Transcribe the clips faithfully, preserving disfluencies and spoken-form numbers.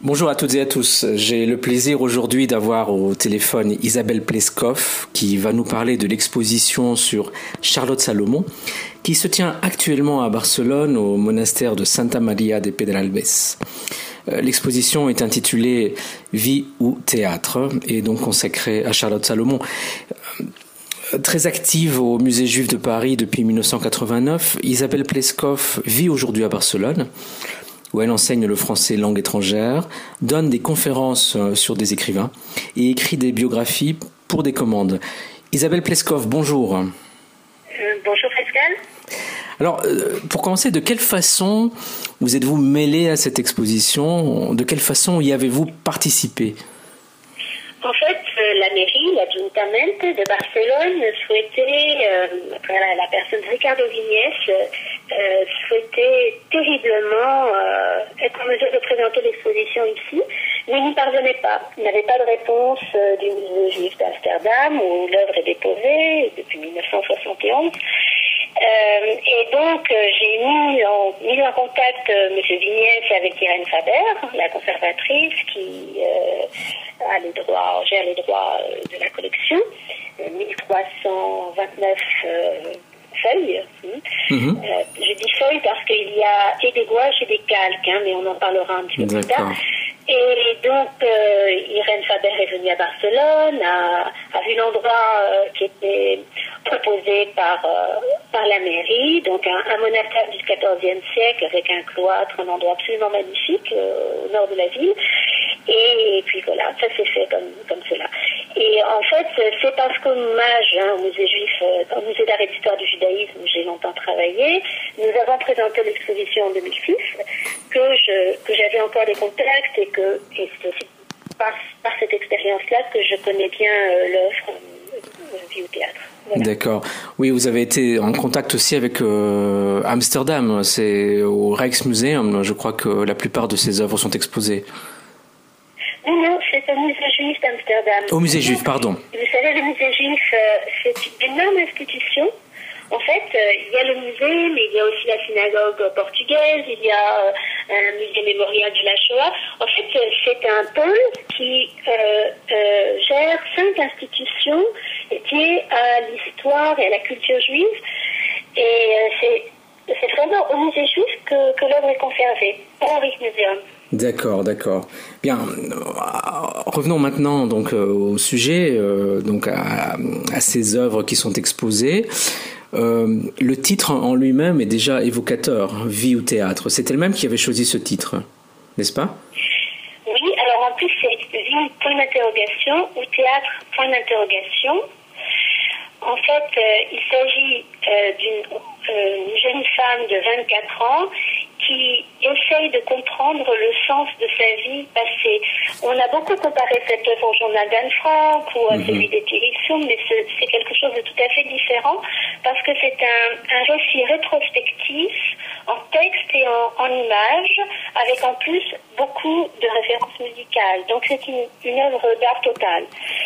Bonjour à toutes et à tous. J'ai le plaisir aujourd'hui d'avoir au téléphone Isabelle Pleskov qui va nous parler de l'exposition sur Charlotte Salomon qui se tient actuellement à Barcelone au monastère de Santa Maria de Pedralbes. L'exposition est intitulée Vie ou théâtre et donc consacrée à Charlotte Salomon. Très active au Musée juif de Paris depuis mille neuf cent quatre-vingt-neuf, Isabelle Pleskov vit aujourd'hui à Barcelone, où elle enseigne le français langue étrangère, donne des conférences sur des écrivains et écrit des biographies pour des commandes. Isabelle Pleskov, bonjour. Euh, bonjour Pascal. Alors, pour commencer, de quelle façon vous êtes-vous mêlée à cette exposition? De quelle façon y avez-vous participé? En fait, la mairie, l'Ajuntament de Barcelone souhaitait, euh, la, la personne Ricardo Vignès, euh, souhaitait terriblement euh, être en mesure de présenter l'exposition ici, mais il n'y parvenait pas. Il n'avait pas de réponse euh, du musée juif d'Amsterdam, où l'œuvre est déposée depuis mille neuf cent soixante et onze. Euh, et donc, euh, j'ai mis en, mis en contact euh, M. Vignès avec Irène Faber, la conservatrice qui euh, a les droits, gère les droits euh, de la collection, euh, mille trois cent vingt-neuf euh, feuilles. Mmh. Euh, je dis feuilles parce qu'il y a et des gouaches et des calques, hein, mais on en parlera un petit peu plus tard. Et donc, euh, Irène Faber est venue à Barcelone, a, a vu l'endroit euh, qui était proposé par, euh, par la mairie, donc un, un monastère du quatorzième siècle avec un cloître, un endroit absolument magnifique euh, au nord de la ville. Et, et puis voilà, ça s'est fait comme, comme cela. Et en fait, c'est parce qu'au MAJ, hein, au musée juif, euh, au musée d'art et d'histoire du judaïsme où j'ai longtemps travaillé, nous avons présenté l'exposition en deux mille six, que, je, que j'avais encore des contacts et que et c'est aussi par, par cette expérience-là que je connais bien euh, l'œuvre euh, Vie au théâtre. Voilà. D'accord. Oui, vous avez été en contact aussi avec euh, Amsterdam. C'est au Rijksmuseum, je crois que la plupart de ces œuvres sont exposées. Non, non, c'est au musée juif d'Amsterdam. Au musée juif, pardon. Vous savez, le musée juif, euh, c'est une énorme institution. En fait, euh, il y a le musée, mais il y a aussi la synagogue portugaise, il y a euh, un musée mémorial de la Shoah. En fait, euh, c'est un pôle qui euh, euh, gère cinq institutions liées à l'histoire et à la culture juive. Et euh, c'est, c'est vraiment au musée juif que, que l'œuvre est conservée, pas au Rijksmuseum. D'accord, d'accord. Bien, revenons maintenant donc euh, au sujet, euh, donc à, à ces œuvres qui sont exposées. Euh, le titre en lui-même est déjà évocateur, Vie ou théâtre. C'est elle-même qui avait choisi ce titre, n'est-ce pas? Oui, alors en plus c'est Vie point d'interrogation ou théâtre point d'interrogation. En fait, euh, il s'agit euh, d'une euh, jeune femme de vingt-quatre ans qui essaye de comprendre le sens de sa vie passée. On a beaucoup comparé cette œuvre au journal d'Anne Frank ou à mm-hmm. celui d'Ethel Soon, mais c'est, c'est quelque chose de tout à fait différent parce que c'est un, un récit rétrospectif en texte et en, en images, avec en plus beaucoup de références musicales. Donc c'est une, une œuvre d'art totale.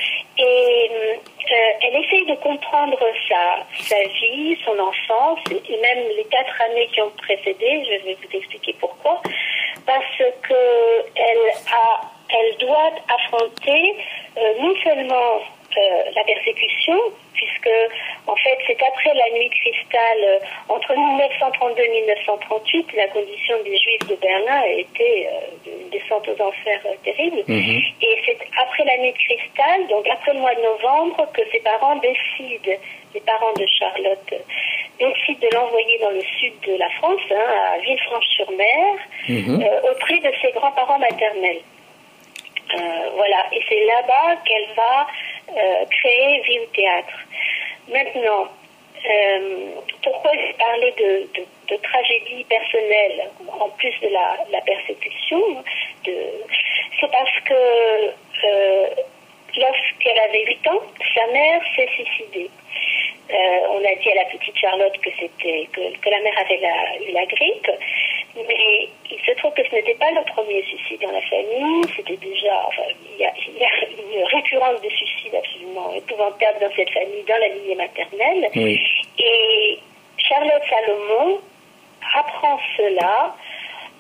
Et euh, elle essaye de comprendre sa, sa vie, son enfance, et même les quatre années qui ont précédé. Je vais vous expliquer pourquoi. Parce que elle a, elle doit affronter euh, non seulement euh, la persécution, puisque en fait c'est après la nuit de cristal, euh, entre dix-neuf cent trente-deux et dix-neuf cent trente-huit, la condition des Juifs de Berlin a été euh, une descente aux enfers euh, terrible. Mmh. Et c'est après la nuit de cristal, donc après le mois de novembre, que ses parents décident, les parents de Charlotte, décident de l'envoyer dans le sud de la France, hein, à Villefranche-sur-Mer, mmh. euh, auprès de ses grands-parents maternels. Euh, voilà, et c'est là-bas qu'elle va euh, créer Vie au théâtre. Maintenant, euh, pourquoi j'ai parlé de, de, de tragédie personnelle en plus de la, la persécution de, c'est parce que euh, lorsqu'elle avait huit ans, sa mère s'est suicidée. Euh, on a dit à la petite Charlotte que c'était que, que la mère avait la, eu la grippe, mais il se trouve que ce n'était pas le premier suicide dans la famille. C'était déjà, enfin, il y a, il y a une récurrence de suicides absolument épouvantable dans cette famille, dans la lignée maternelle. Oui. Et Charlotte Salomon apprend cela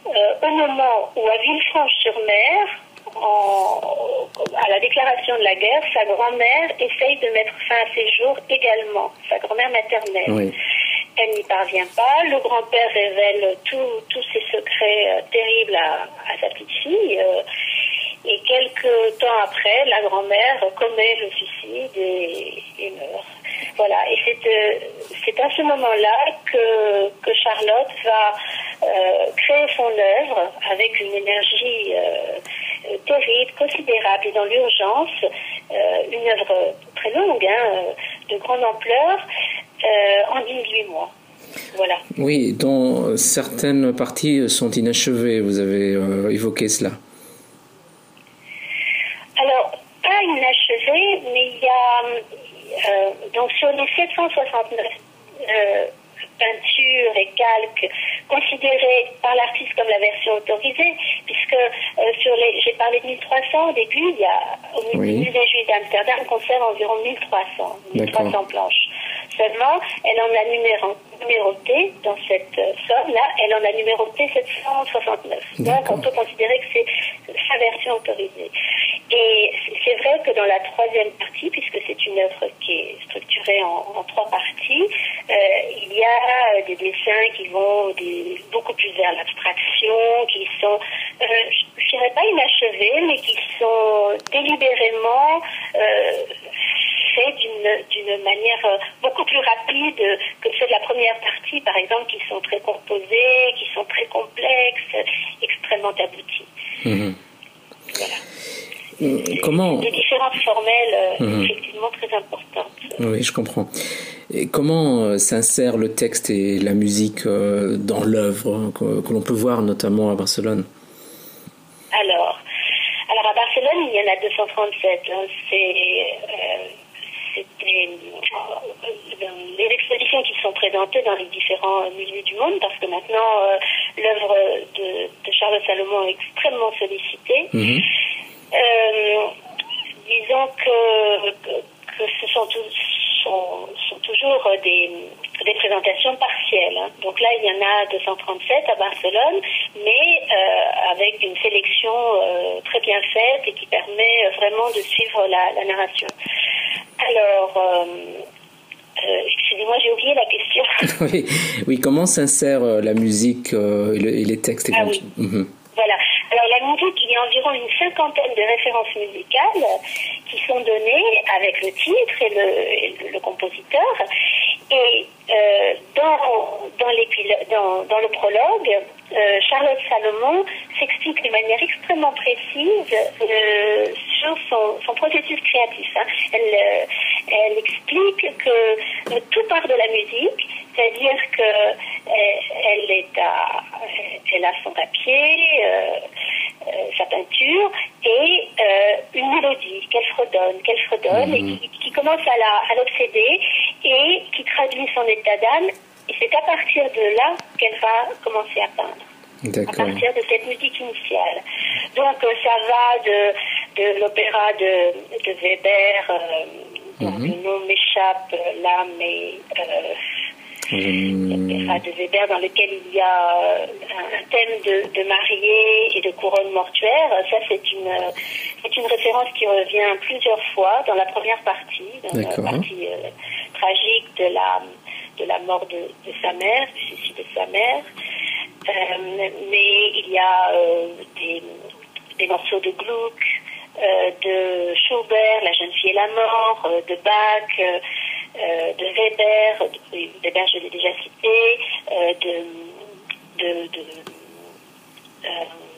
euh, au moment où à Villefranche-sur-Mer, en, à la déclaration de la guerre, sa grand-mère essaye de mettre fin à ses jours également, sa grand-mère maternelle. Oui. Elle n'y parvient pas. Le grand-père révèle tous ses secrets euh, terribles à, à sa petite fille. Euh, et quelques temps après, la grand-mère commet le suicide et, et meurt. Voilà. Et c'est, euh, c'est à ce moment-là que, que Charlotte va euh, créer son œuvre avec une énergie euh, terrible, considérable et dans l'urgence. Euh, une œuvre très longue, hein, de grande ampleur. Euh, en dix-huit mois. Voilà. Oui, dont certaines parties sont inachevées, vous avez euh, évoqué cela. Alors, pas inachevées, mais il y a, euh, donc sur les sept cent soixante-neuf euh, peintures et calques considérées par l'artiste comme la version autorisée, puisque euh, sur les, j'ai parlé de mille trois cents au début, il y a au oui. musée juif d'Amsterdam conserve environ mille trois cents, mille trois cents planches. Seulement, elle en a numéro, numéroté, dans cette euh, somme-là, elle en a numéroté sept cent soixante-neuf. Donc, on peut considérer que c'est sa version autorisée. Et c'est vrai que dans la troisième partie, puisque c'est une œuvre qui est structurée en, en trois parties, euh, il y a des dessins qui vont des, beaucoup plus vers l'abstraction, qui sont, euh, je ne dirais pas inachevés, mais qui sont délibérément euh, faits d'une, d'une manière beaucoup plus rapide que ceux de la première partie, par exemple, qui sont très composés, qui sont très complexes, extrêmement aboutis. Mmh. Voilà. Comment... Des différences formelles mmh. effectivement très importantes. Oui, je comprends. Et comment euh, s'insère le texte et la musique euh, dans l'œuvre hein, que, que l'on peut voir notamment à Barcelone? Alors, alors à Barcelone, il y en a deux cent trente-sept. Hein. C'est, euh, c'était euh, les expositions qui sont présentées dans les différents musées du monde, parce que maintenant, euh, l'œuvre de, de Charlotte Salomon est extrêmement sollicitée. Mmh. Euh, disons que, que, que ce sont, tout, sont, sont toujours des, des présentations partielles. Hein. Donc là, il y en a deux cent trente-sept à Barcelone, mais euh, avec une sélection euh, très bien faite et qui permet vraiment de suivre la, la narration. Alors, euh, euh, excusez-moi, j'ai oublié la question. oui, oui, comment s'insère euh, la musique euh, et, le, et les textes ah, oui. Mmh. Voilà. Alors la musique, il y a environ une cinquantaine de références musicales qui sont données avec le titre et le, et le compositeur. Et euh, dans, dans, dans, dans le prologue, euh, Charlotte Salomon s'explique de manière extrêmement précise euh, sur son, son processus créatif. Hein. Elle, euh, elle explique que euh, tout part de la musique, c'est-à-dire que euh, elle est à, elle a son papier, euh, euh, sa peinture et euh, une mélodie qu'elle fredonne, qu'elle fredonne mmh. et qui, qui commence à, la, à l'obséder et qui traduit son état d'âme. Et c'est à partir de là qu'elle va commencer à peindre. D'accord. À partir de cette musique initiale. Donc euh, ça va de, de l'opéra de, de Weber, euh, dont mmh. le nom m'échappe là, mais euh, mmh. l'opéra de Weber dans lequel il y a un thème de, de mariée et de couronne mortuaire. Ça c'est une, c'est une référence qui revient plusieurs fois dans la première partie, dans D'accord. la partie euh, tragique de la de la mort de, de sa mère, du suicide de sa mère. Euh, mais il y a euh, des, des morceaux de Gluck, euh, de Schubert, La jeune fille et la mort, euh, de Bach, euh, de Weber, de, Weber je l'ai déjà cité, euh, de... de, de euh,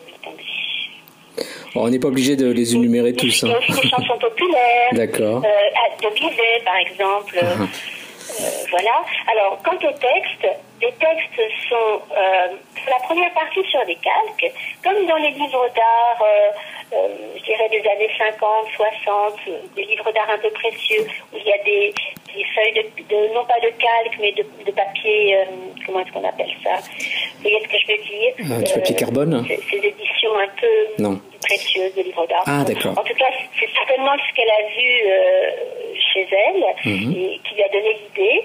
attendez. Bon, on n'est pas obligé de les énumérer tous. Il y a aussi des chansons populaires. D'accord. Euh, de Bizet, par exemple. Uh-huh. Euh, voilà. Alors, quant aux textes, les textes sont euh, pour la première partie sur des calques, comme dans les livres d'art, euh, euh, je dirais des années cinquante, soixante, des livres d'art un peu précieux, où il y a des, des feuilles, de, de, non pas de calque, mais de, de papier, euh, comment est-ce qu'on appelle ça? Vous voyez ce que je veux dire? Ah, du papier euh, carbone? Ces, ces éditions un peu non. précieuses de livres d'art. Ah, d'accord. En tout cas, c'est certainement ce qu'elle a vu euh, chez elle, mm-hmm. et qui lui a donné l'idée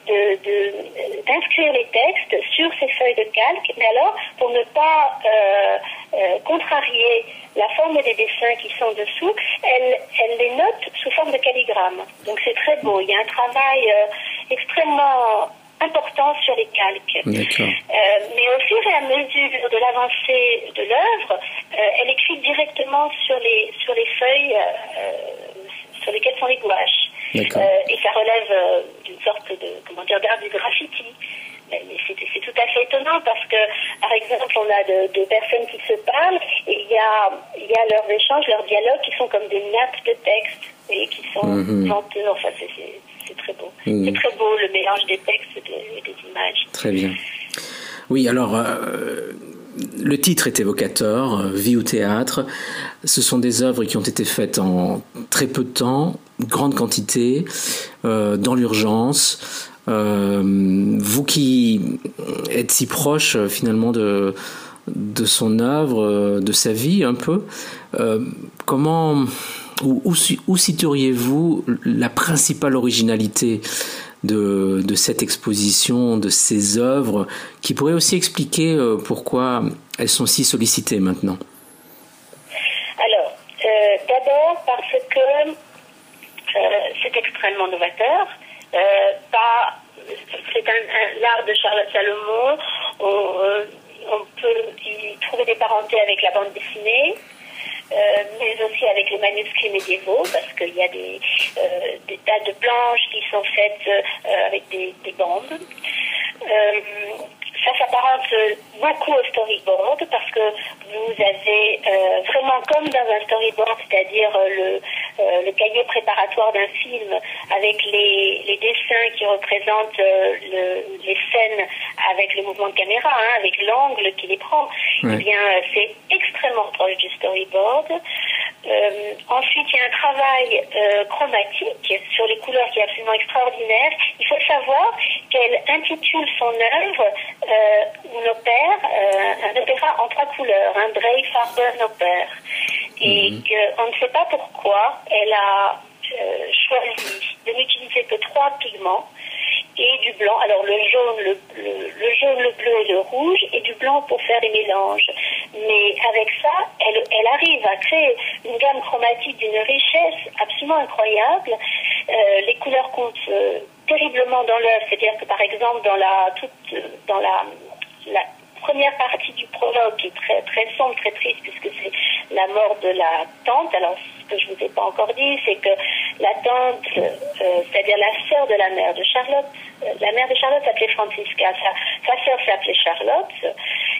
de, de, d'inscrire les textes sur ces feuilles de calque, mais alors pour ne pas euh, euh, contrarier la forme des dessins qui sont dessous, elle, elle les note sous forme de calligramme. Donc c'est très beau. Il y a un travail euh, extrêmement important sur les calques. D'accord. Euh, mais au fur et à mesure de l'avancée de l'œuvre, euh, elle écrit directement sur les sur les feuilles euh, sur lesquelles sont les gouaches. D'accord. Euh, et ça relève euh, d'une sorte de comment dire d'art du graffiti. Mais c'est, c'est tout à fait étonnant parce que, par exemple, on a de, de personnes qui se parlent et il y a, il y a leurs échanges, leurs dialogues qui sont comme des nappes de texte et qui sont mm-hmm. venteux. Enfin, c'est, c'est, c'est très beau. Mm-hmm. C'est très beau le mélange des textes et des, des images. Très bien. Oui, alors, euh, le titre est évocateur, euh, Vie ou théâtre. Ce sont des œuvres qui ont été faites en très peu de temps, grande quantité, euh, dans l'urgence. Euh, vous qui êtes si proche euh, finalement de, de son œuvre, euh, de sa vie un peu, euh, comment, où, où, où situeriez-vous la principale originalité de, de cette exposition, de ces œuvres, qui pourrait aussi expliquer euh, pourquoi elles sont si sollicitées maintenant? Alors, euh, d'abord parce que euh, c'est extrêmement novateur. Euh, pas, c'est un, un, l'art de Charlotte Salomon. On, euh, on peut y trouver des parentés avec la bande dessinée, euh, mais aussi avec les manuscrits médiévaux, parce qu'il y a des, euh, des tas de planches qui sont faites euh, avec des, des bandes. Euh, ça s'apparente beaucoup au storyboard parce que vous avez euh, vraiment comme dans un storyboard, c'est-à-dire le, euh, le cahier préparatoire d'un film avec les, les dessins qui représentent euh, le, les scènes avec le mouvement de caméra, hein, avec l'angle qui les prend. Ouais. Eh bien, c'est extrêmement proche du storyboard. Euh, ensuite, il y a un travail euh, chromatique sur les couleurs qui est absolument extraordinaire. Il faut savoir qu'elle intitule son œuvre euh, une opère, euh, un opéra en trois couleurs, un Drei-Farben Oper, et mm-hmm. qu'on ne sait pas pourquoi elle a euh, choisi de n'utiliser que trois pigments et du blanc, alors le jaune, le, le, le jaune, le bleu et le rouge, et du blanc pour faire les mélanges. Mais avec ça, elle, elle arrive à créer une gamme chromatique d'une richesse absolument incroyable. Euh, les couleurs comptent euh, terriblement dans l'œuvre, c'est-à-dire que par exemple dans la toute dans la, la première partie du prologue qui est très très sombre, très triste puisque c'est la mort de la tante. Alors ce que je vous ai pas encore dit, c'est que la tante, euh, c'est-à-dire la sœur de la mère de Charlotte, euh, la mère de Charlotte s'appelait Francisca, sa, sa sœur s'appelait Charlotte,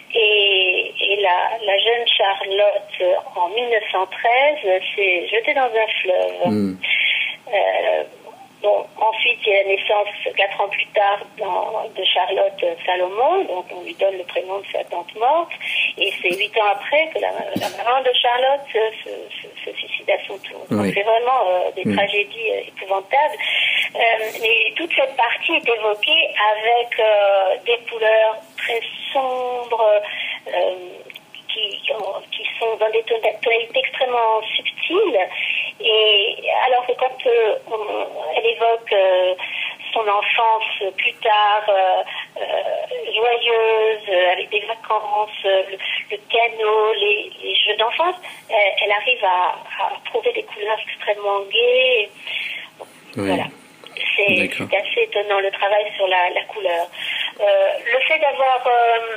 et, et la, la jeune Charlotte en mille neuf cent treize s'est jetée dans un fleuve. Mm. Euh, Bon, ensuite, il y a la naissance, quatre ans plus tard, dans, de Charlotte Salomon, donc on lui donne le prénom de sa tante morte, et c'est huit ans après que la, la maman de Charlotte se, se, se suicide à son tour. Oui. Donc c'est vraiment euh, des oui. tragédies euh, épouvantables. Euh, mais toute cette partie est évoquée avec euh, des couleurs très sombres, euh, qui, qui sont dans des tonalités extrêmement subtiles. Et alors que quand euh, on, elle évoque euh, son enfance plus tard euh, euh, joyeuse, euh, avec des vacances, euh, le, le piano, les, les jeux d'enfance, euh, elle arrive à, à trouver des couleurs extrêmement gaies. Bon, oui. Voilà. C'est, c'est assez étonnant le travail sur la, la couleur. Euh, le fait d'avoir euh,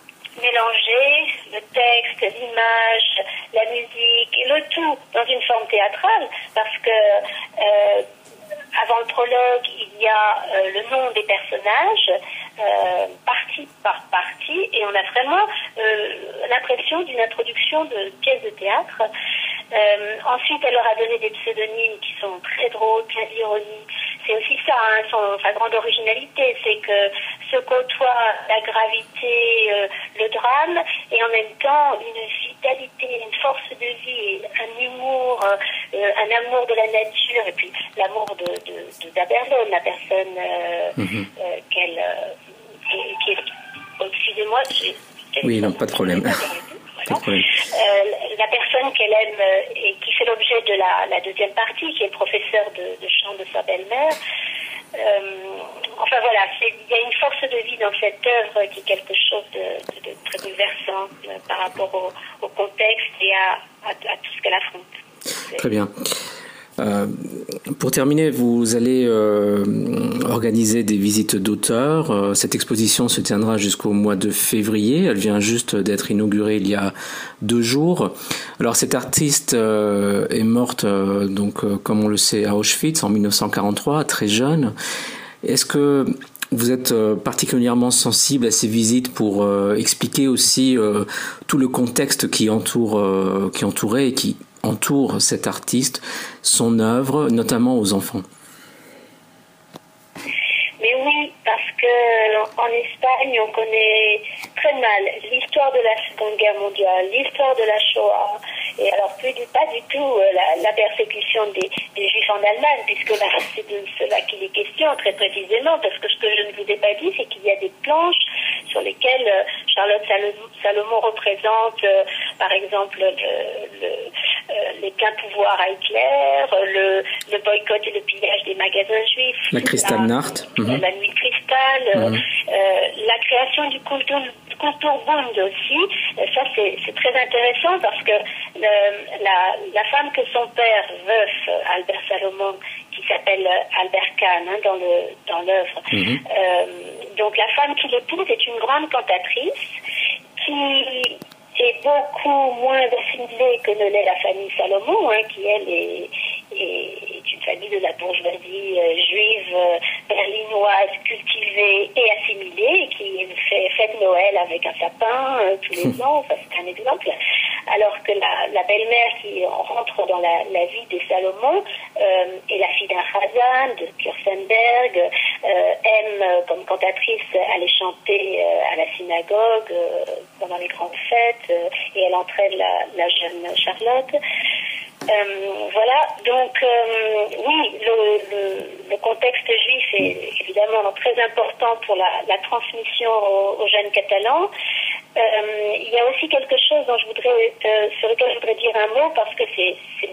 mélanger le texte, l'image, la musique, et le tout dans une forme théâtrale, parce que euh, avant le prologue, il y a euh, le nom des personnages, euh, partie par partie, et on a vraiment euh, l'impression d'une introduction de pièce de théâtre. Euh, ensuite, elle leur a donné des pseudonymes qui sont très drôles, plein d'ironie. C'est aussi ça, hein, son, sa grande originalité, c'est que se côtoie la gravité, euh, le drame, et en même temps une vitalité, une force de vie, un humour, euh, un amour de la nature, et puis l'amour de, de, de d'Aberlone, la personne euh, mm-hmm. euh, qu'elle... Euh, qui, qui est... Oh, excusez-moi, j'ai... Oui, non, pas de problème. Pas de problème. Euh, la personne qu'elle aime euh, et qui fait l'objet de la, la deuxième partie, qui est le professeur de, de chant de sa belle-mère, Euh, enfin voilà, il y a une force de vie dans cette œuvre qui est quelque chose de, de, de très bouleversant euh, par rapport au, au contexte et à, à, à tout ce qu'elle affronte. Très bien. Euh, pour terminer, vous allez euh, organiser des visites d'auteurs. Euh, cette exposition se tiendra jusqu'au mois de février. Elle vient juste d'être inaugurée il y a deux jours. Alors, cette artiste euh, est morte, euh, donc, euh, comme on le sait, à Auschwitz en dix-neuf cent quarante-trois, très jeune. Est-ce que vous êtes euh, particulièrement sensible à ces visites pour euh, expliquer aussi euh, tout le contexte qui entoure, euh, qui entourait et qui entoure cet artiste, son œuvre, notamment aux enfants? Mais oui, parce que en Espagne, on connaît très mal l'histoire de la Seconde Guerre mondiale, l'histoire de la Shoah, et alors plus du, pas du tout euh, la, la persécution des, des Juifs en Allemagne, puisque là, c'est de cela qu'il est question très précisément, parce que ce que je ne vous ai pas dit, c'est qu'il y a des planches sur lesquelles euh, Charlotte Salomon représente, euh, par exemple, le, le, euh, les pleins pouvoirs à Hitler, le, le boycott et le pillage des magasins juifs, la Kristallnacht, la, mmh. la nuit de cristal, mmh. euh, la création du Kultur, Kulturbund aussi. Ça, c'est, c'est très intéressant parce que le, la, la femme que son père, veuf, Albert Salomon, qui s'appelle Albert Kahn hein, dans, le, dans l'œuvre, mmh. euh, donc la femme qu'il épouse est une grande cantatrice qui est beaucoup moins assimilée que ne l'est la famille Salomon, hein, qui elle est, est, est une famille de la bourgeoisie euh, juive euh, berlinoise, cultivée et assimilée, et qui fait fête Noël avec un sapin euh, tous les ans. Enfin, c'est un exemple. Alors que la, la belle-mère qui rentre dans la, la vie des Salomon euh, est la fille d'un Chazan, de Kürzenberg, euh, aime euh, comme cantatrice aller chanter euh, à la synagogue euh, pendant les grandes fêtes, euh, et elle entraîne la, la jeune Charlotte. Euh, voilà, donc euh, oui, le, le, le contexte juif est évidemment très important pour la, la transmission aux, aux jeunes catalans. Euh, il y a aussi quelque chose dont je voudrais, euh, sur lequel je voudrais dire un mot, parce que c'est, c'est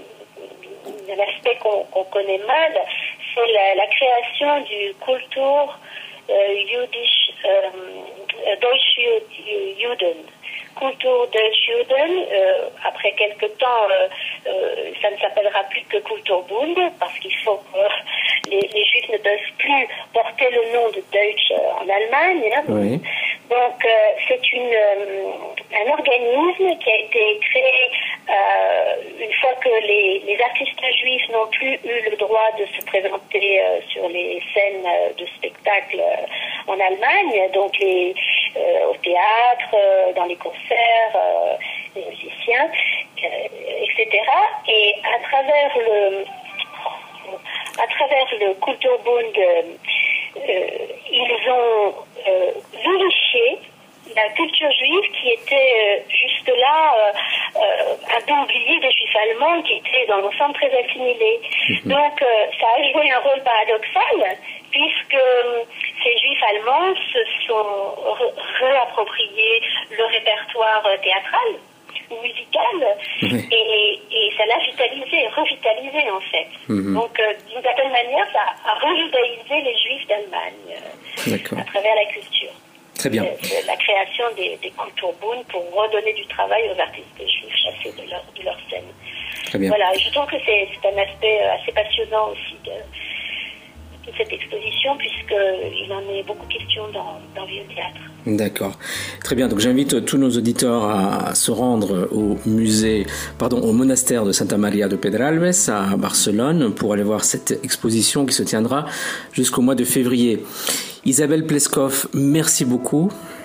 une, un aspect qu'on, qu'on connaît mal, c'est la, la création du Kultur euh, Jüdisch, euh, Deutsche Juden. Kultur Deutsche Juden, euh, après quelque temps, euh, euh, ça ne s'appellera plus que Kulturbund, parce qu'il faut que les, les Juifs ne peuvent plus porter le nom de Deutsch en Allemagne. Hein. Oui. Donc, euh, c'est une, euh, un organisme qui a été créé euh, une fois que les, les artistes juifs n'ont plus eu le droit de se présenter euh, sur les scènes de spectacle euh, en Allemagne, donc les, euh, au théâtre, euh, dans les concerts, euh, les musiciens, euh, et cetera. Et à travers le, à travers le Kulturbund, euh, euh, ils ont euh, vérifié la culture juive qui était euh, jusque-là euh, euh, un peu oubliée des juifs allemands qui étaient dans l'ensemble très assimilés. Mm-hmm. Donc euh, ça a joué un rôle paradoxal puisque euh, ces juifs allemands se sont re- réappropriés le répertoire euh, théâtral ou musical oui. et, et ça l'a vitalisé, revitalisé en fait. Mm-hmm. Donc euh, d'une certaine manière ça a revitalisé les juifs d'Allemagne euh, à travers la culture. Très bien. C'est la création des, des Kulturbund pour redonner du travail aux artistes juifs chassés de leur, de leur scène. Très bien. Voilà, et je trouve que c'est, c'est un aspect assez passionnant aussi de, de cette exposition, puisqu'il en est beaucoup question dans, dans Vieux Théâtre. D'accord. Très bien. Donc j'invite tous nos auditeurs à se rendre au musée, pardon, au monastère de Santa Maria de Pedralbes à Barcelone pour aller voir cette exposition qui se tiendra jusqu'au mois de février. Isabelle Pleskov, merci beaucoup.